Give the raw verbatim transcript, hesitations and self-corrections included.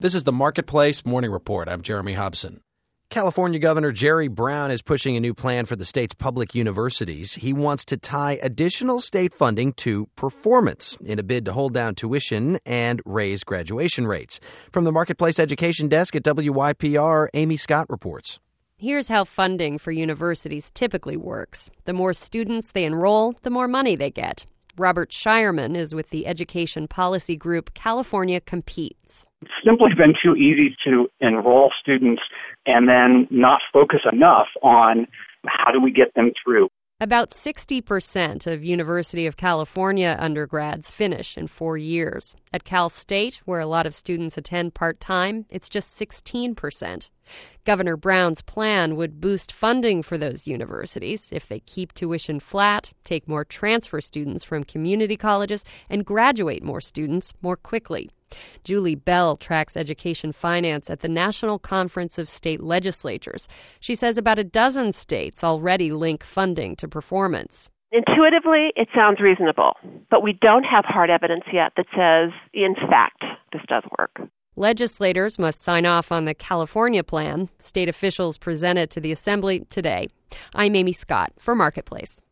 This is the Marketplace Morning Report. I'm Jeremy Hobson. California Governor Jerry Brown is pushing a new plan for the state's public universities. He wants to tie additional state funding to performance in a bid to hold down tuition and raise graduation rates. From the Marketplace Education Desk at W Y P R, Amy Scott reports. Here's how funding for universities typically works. The more students they enroll, the more money they get. Robert Shireman is with the education policy group California Competes. It's simply been too easy to enroll students and then not focus enough on how do we get them through. About sixty percent of University of California undergrads finish in four years. At Cal State, where a lot of students attend part-time, it's just sixteen percent. Governor Brown's plan would boost funding for those universities if they keep tuition flat, take more transfer students from community colleges, and graduate more students more quickly. Julie Bell tracks education finance at the National Conference of State Legislatures. She says about a dozen states already link funding to performance. Intuitively, it sounds reasonable, but we don't have hard evidence yet that says, in fact, this does work. Legislators must sign off on the California plan. State officials present it to the Assembly today. I'm Amy Scott for Marketplace.